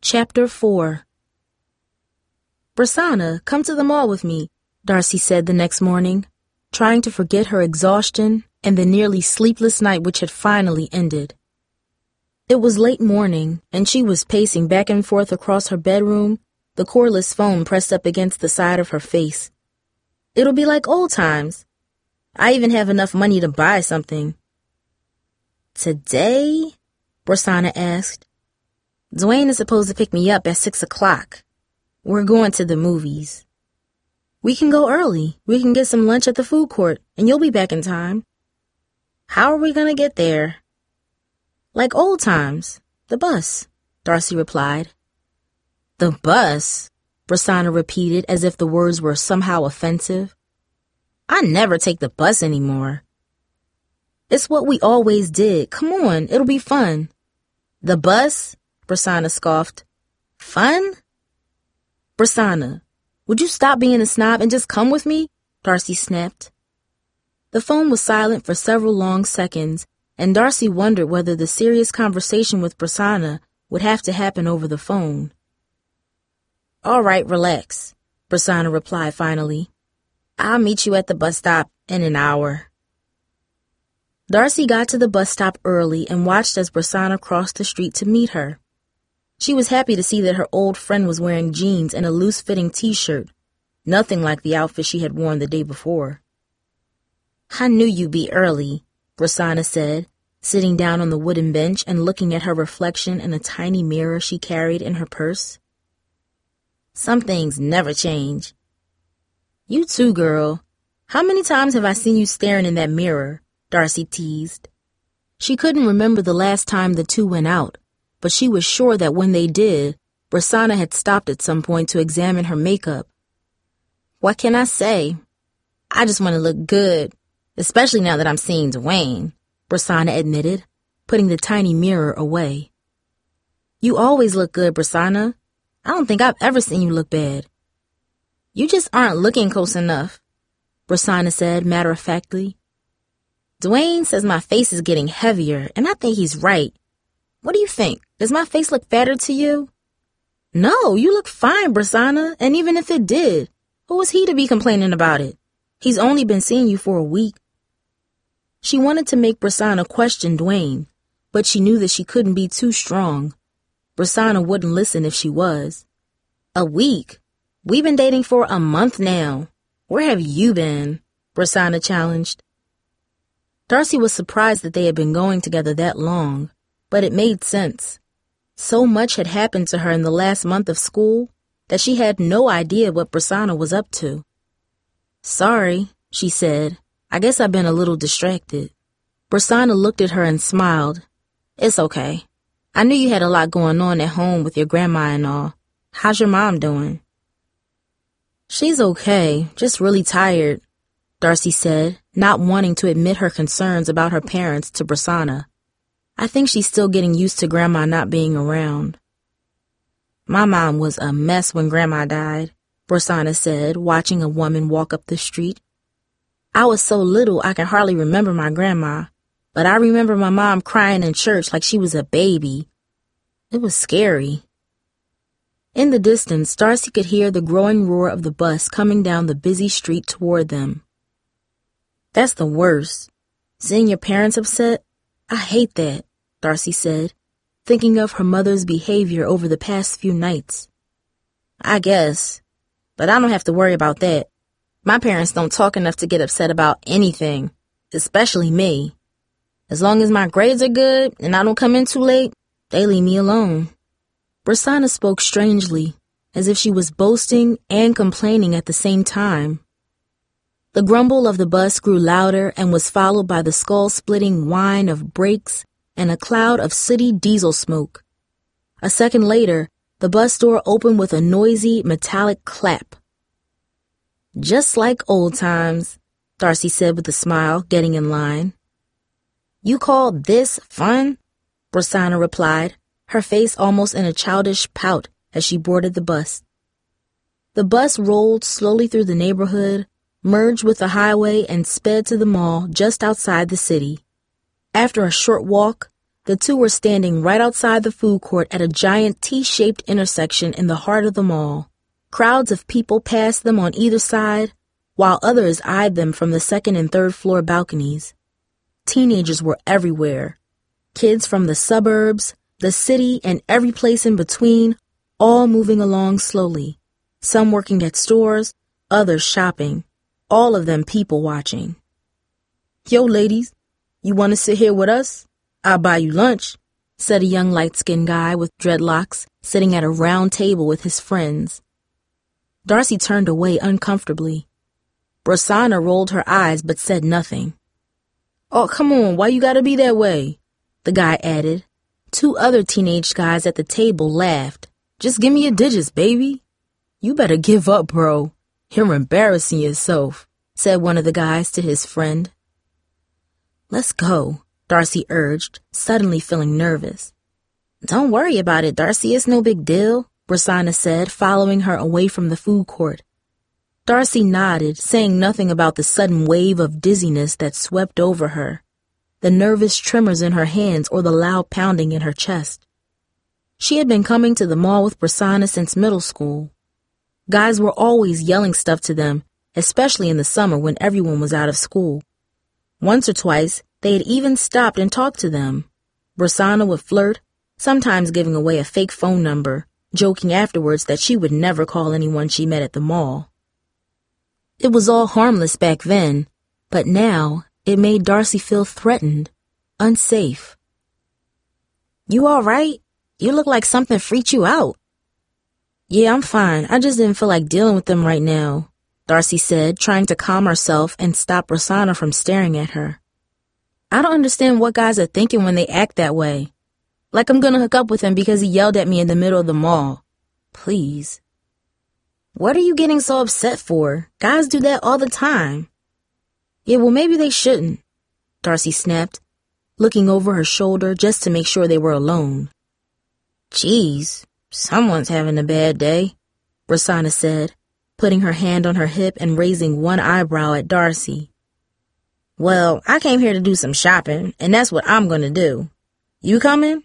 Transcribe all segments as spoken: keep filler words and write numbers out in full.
Chapter four. Prasanna, come to the mall with me, Darcy said the next morning, trying to forget her exhaustion and the nearly sleepless night which had finally ended. It was late morning, and she was pacing back and forth across her bedroom, the cordless phone pressed up against the side of her face. It'll be like old times. I even have enough money to buy something. Today? Prasanna asked. Dwayne is supposed to pick me up at six o'clock. We're going to the movies. We can go early. We can get some lunch at the food court, and you'll be back in time. How are we going to get there? Like old times. The bus, Darcy replied. The bus? Prasanna repeated as if the words were somehow offensive. I never take the bus anymore. It's what we always did. Come on, it'll be fun. The bus? Prasanna scoffed. Fun? Prasanna, would you stop being a snob and just come with me? Darcy snapped. The phone was silent for several long seconds, and Darcy wondered whether the serious conversation with Prasanna would have to happen over the phone. All right, relax, Prasanna replied finally. I'll meet you at the bus stop in an hour. Darcy got to the bus stop early and watched as Prasanna crossed the street to meet her. She was happy to see that her old friend was wearing jeans and a loose-fitting t-shirt, nothing like the outfit she had worn the day before. I knew you'd be early, Prasanna said, sitting down on the wooden bench and looking at her reflection in a tiny mirror she carried in her purse. Some things never change. You too, girl. How many times have I seen you staring in that mirror? Darcy teased. She couldn't remember the last time the two went out, but she was sure that when they did, Prasanna had stopped at some point to examine her makeup. What can I say? I just want to look good, especially now that I'm seeing Dwayne, Prasanna admitted, putting the tiny mirror away. You always look good, Prasanna. I don't think I've ever seen you look bad. You just aren't looking close enough, Prasanna said matter-of-factly. Dwayne says my face is getting heavier, and I think he's right. What do you think? Does my face look fatter to you? No, you look fine, Prasanna, and even if it did, who was he to be complaining about it? He's only been seeing you for a week. She wanted to make Prasanna question Dwayne, but she knew that she couldn't be too strong. Prasanna wouldn't listen if she was. A week? We've been dating for a month now. Where have you been? Prasanna challenged. Darcy was surprised that they had been going together that long, but it made sense. So much had happened to her in the last month of school that she had no idea what Prasanna was up to. Sorry, she said. I guess I've been a little distracted. Prasanna looked at her and smiled. It's okay. I knew you had a lot going on at home with your grandma and all. How's your mom doing? She's okay, just really tired, Darcy said, not wanting to admit her concerns about her parents to Prasanna. I think she's still getting used to Grandma not being around. My mom was a mess when Grandma died, Prasanna said, watching a woman walk up the street. I was so little I can hardly remember my grandma, but I remember my mom crying in church like she was a baby. It was scary. In the distance, Darcy could hear the growing roar of the bus coming down the busy street toward them. That's the worst. Seeing your parents upset? I hate that, Darcy said, thinking of her mother's behavior over the past few nights. I guess, but I don't have to worry about that. My parents don't talk enough to get upset about anything, especially me. As long as my grades are good and I don't come in too late, they leave me alone. Prasanna spoke strangely, as if she was boasting and complaining at the same time. The grumble of the bus grew louder and was followed by the skull-splitting whine of brakes and a cloud of sooty diesel smoke. A second later, the bus door opened with a noisy, metallic clap. Just like old times, Darcy said with a smile, getting in line. You call this fun? Prasanna replied, her face almost in a childish pout as she boarded the bus. The bus rolled slowly through the neighborhood, merged with the highway, and sped to the mall just outside the city. After a short walk, The two were standing right outside the food court at a giant T-shaped intersection in the heart of the mall. Crowds of people passed them on either side, while others eyed them from the second and third floor balconies. Teenagers were everywhere. Kids from the suburbs, the city, and every place in between, all moving along slowly. Some working at stores, others shopping, all of them people watching. "Yo, ladies, you want to sit here with us? I'll buy you lunch," said a young light-skinned guy with dreadlocks sitting at a round table with his friends. Darcy turned away uncomfortably. Rosanna rolled her eyes but said nothing. "Oh, come on, why you gotta be that way?" the guy added. Two other teenage guys at the table laughed. "Just give me your digits, baby." "You better give up, bro. You're embarrassing yourself," said one of the guys to his friend. "Let's go," Darcy urged, suddenly feeling nervous. "Don't worry about it, Darcy. It's no big deal," Rosanna said, following her away from the food court. Darcy nodded, saying nothing about the sudden wave of dizziness that swept over her, the nervous tremors in her hands or the loud pounding in her chest. She had been coming to the mall with Rosanna since middle school. Guys were always yelling stuff to them, especially in the summer when everyone was out of school. Once or twice, they had even stopped and talked to them. Rosanna would flirt, sometimes giving away a fake phone number, joking afterwards that she would never call anyone she met at the mall. It was all harmless back then, but now it made Darcy feel threatened, unsafe. "You all right? You look like something freaked you out." "Yeah, I'm fine. I just didn't feel like dealing with them right now," Darcy said, trying to calm herself and stop Rosanna from staring at her. "I don't understand what guys are thinking when they act that way. Like I'm gonna hook up with him because he yelled at me in the middle of the mall. Please." "What are you getting so upset for? Guys do that all the time." "Yeah, well, maybe they shouldn't," Darcy snapped, looking over her shoulder just to make sure they were alone. "Geez, someone's having a bad day," Rosanna said, putting her hand on her hip and raising one eyebrow at Darcy. "Well, I came here to do some shopping, and that's what I'm gonna do. You coming?"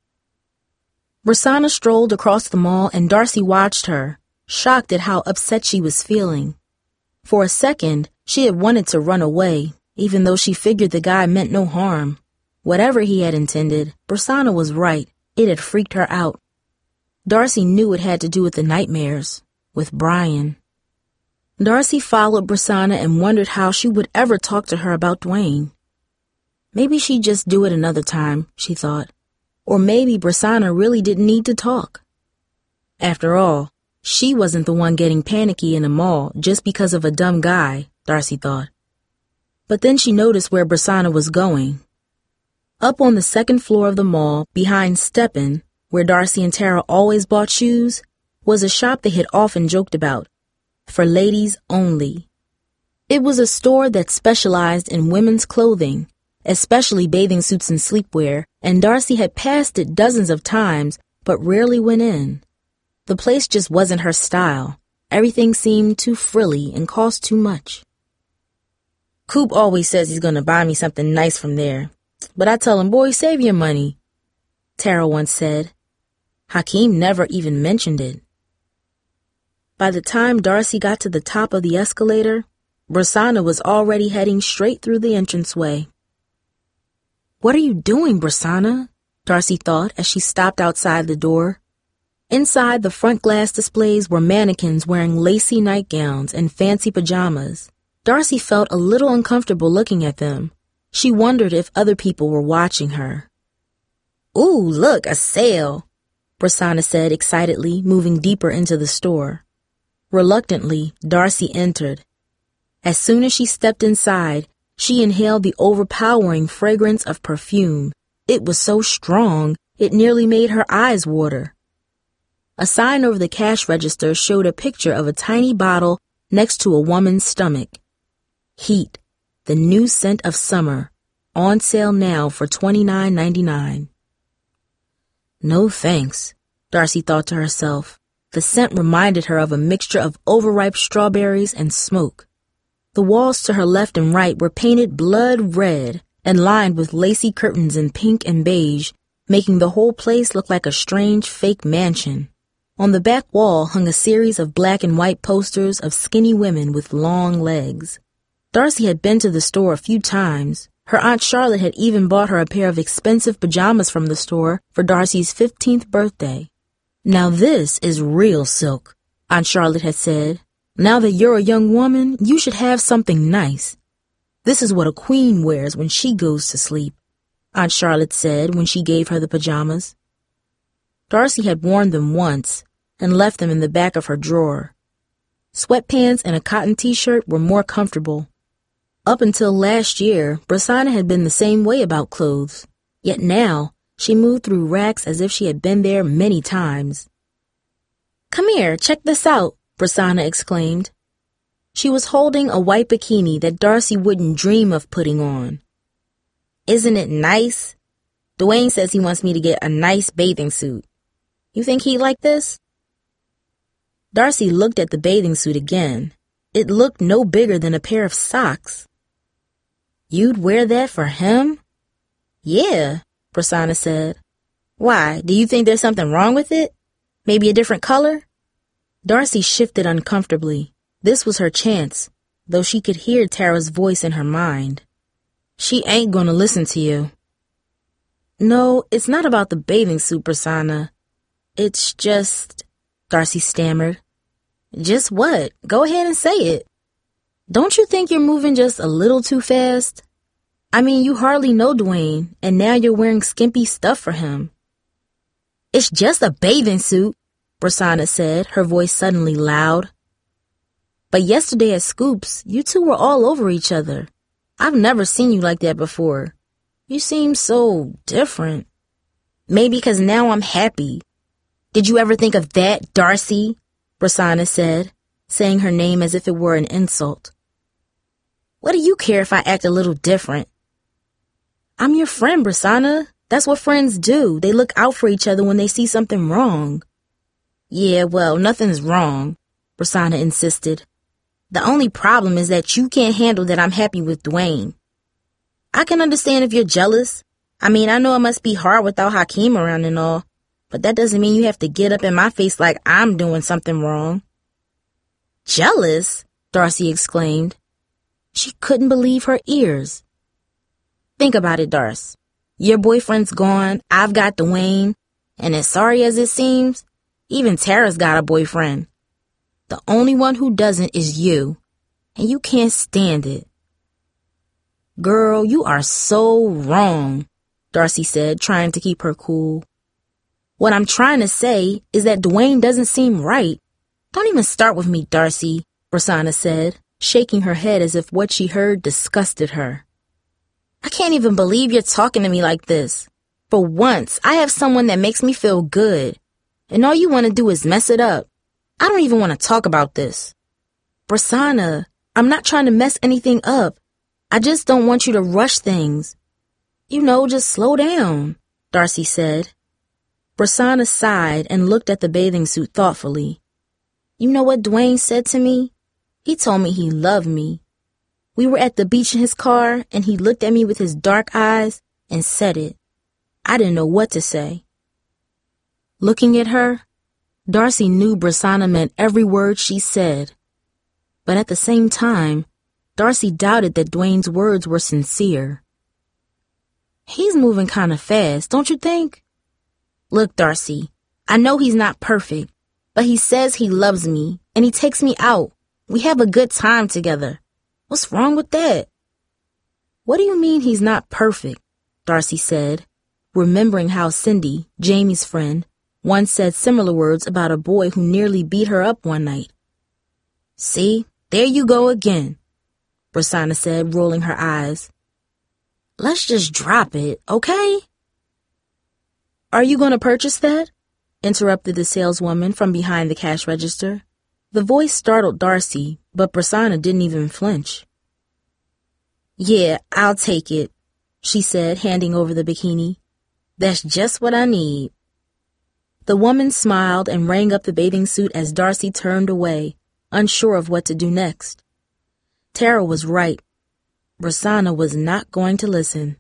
Rosanna strolled across the mall and Darcy watched her, shocked at how upset she was feeling. For a second, she had wanted to run away, even though she figured the guy meant no harm. Whatever he had intended, Rosanna was right. It had freaked her out. Darcy knew it had to do with the nightmares, with Brian. Darcy followed Rosanna and wondered how she would ever talk to her about Dwayne. Maybe she'd just do it another time, she thought. Or maybe Rosanna really didn't need to talk. After all, she wasn't the one getting panicky in the mall just because of a dumb guy, Darcy thought. But then she noticed where Rosanna was going. Up on the second floor of the mall, behind Steppen, where Darcy and Tara always bought shoes, was a shop they had often joked about, for ladies only. It was a store that specialized in women's clothing, especially bathing suits and sleepwear, and Darcy had passed it dozens of times, but rarely went in. The place just wasn't her style. Everything seemed too frilly and cost too much. "Coop always says he's gonna buy me something nice from there, but I tell him, boy, save your money," Tara once said. Hakeem never even mentioned it. By the time Darcy got to the top of the escalator, Rosanna was already heading straight through the entranceway. "What are you doing, Rosanna?" Darcy thought as she stopped outside the door. Inside the front glass displays were mannequins wearing lacy nightgowns and fancy pajamas. Darcy felt a little uncomfortable looking at them. She wondered if other people were watching her. "Ooh, look, a sale," Rosanna said excitedly, moving deeper into the store. Reluctantly, Darcy entered. As soon as she stepped inside, she inhaled the overpowering fragrance of perfume. It was so strong, it nearly made her eyes water. A sign over the cash register showed a picture of a tiny bottle next to a woman's stomach. Heat, the new scent of summer, on sale now for twenty-nine ninety-nine. No thanks, Darcy thought to herself. The scent reminded her of a mixture of overripe strawberries and smoke. The walls to her left and right were painted blood red, and lined with lacy curtains in pink and beige, making the whole place look like a strange fake mansion. On the back wall hung a series of black and white posters of skinny women with long legs. Darcy had been to the store a few times. Her Aunt Charlotte had even bought her a pair of expensive pajamas from the store for Darcy's fifteenth birthday. "Now this is real silk," Aunt Charlotte had said. "Now that you're a young woman, you should have something nice. This is what a queen wears when she goes to sleep," Aunt Charlotte said when she gave her the pajamas. Darcy had worn them once and left them in the back of her drawer. Sweatpants and a cotton t-shirt were more comfortable. Up until last year, Prasanna had been the same way about clothes. Yet now, she moved through racks as if she had been there many times. "Come here, check this out," Prasanna exclaimed. She was holding a white bikini that Darcy wouldn't dream of putting on. "Isn't it nice? Dwayne says he wants me to get a nice bathing suit. You think he'd like this?" Darcy looked at the bathing suit again. It looked no bigger than a pair of socks. "You'd wear that for him?" "Yeah," Prasanna said. "Why, do you think there's something wrong with it? Maybe a different color?" Darcy shifted uncomfortably. This was her chance, though she could hear Tara's voice in her mind. "She ain't gonna listen to you." "No, it's not about the bathing suit, Prasanna. It's just..." Darcy stammered. "Just what? Go ahead and say it. Don't you think you're moving just a little too fast? I mean, you hardly know Dwayne, and now you're wearing skimpy stuff for him." "It's just a bathing suit," Prasanna said, her voice suddenly loud. "But yesterday at Scoops, you two were all over each other. I've never seen you like that before. You seem so different." "Maybe because now I'm happy. Did you ever think of that, Darcy?" Prasanna said, saying her name as if it were an insult. "What do you care if I act a little different?" "I'm your friend, Prasanna. That's what friends do. They look out for each other when they see something wrong." "Yeah, well, nothing's wrong," Prasanna insisted. "The only problem is that you can't handle that I'm happy with Dwayne. I can understand if you're jealous. I mean, I know it must be hard without Hakeem around and all, but that doesn't mean you have to get up in my face like I'm doing something wrong." "Jealous?" Darcy exclaimed. She couldn't believe her ears. "Think about it, Darce. Your boyfriend's gone, I've got Dwayne, and as sorry as it seems, even Tara's got a boyfriend. The only one who doesn't is you, and you can't stand it." "Girl, you are so wrong," Darcy said, trying to keep her cool. "What I'm trying to say is that Dwayne doesn't seem right. Don't even start with me, Darcy," Prasanna said, shaking her head as if what she heard disgusted her. "I can't even believe you're talking to me like this. For once, I have someone that makes me feel good, and all you want to do is mess it up. I don't even want to talk about this." "Prasanna, I'm not trying to mess anything up. I just don't want you to rush things. You know, just slow down," Darcy said. Prasanna sighed and looked at the bathing suit thoughtfully. "You know what Dwayne said to me? He told me he loved me. We were at the beach in his car, and he looked at me with his dark eyes and said it. I didn't know what to say." Looking at her, Darcy knew Prasanna meant every word she said. But at the same time, Darcy doubted that Dwayne's words were sincere. "He's moving kind of fast, don't you think?" "Look, Darcy, I know he's not perfect, but he says he loves me, and he takes me out. We have a good time together. What's wrong with that?" "What do you mean he's not perfect?" Darcy said, remembering how Cindy, Jamie's friend, once said similar words about a boy who nearly beat her up one night. "See, there you go again," Prasanna said, rolling her eyes. "Let's just drop it, okay?" "Are you going to purchase that?" interrupted the saleswoman from behind the cash register. The voice startled Darcy, but Prasanna didn't even flinch. "Yeah, I'll take it," she said, handing over the bikini. "That's just what I need." The woman smiled and rang up the bathing suit as Darcy turned away, unsure of what to do next. Tara was right. Prasanna was not going to listen.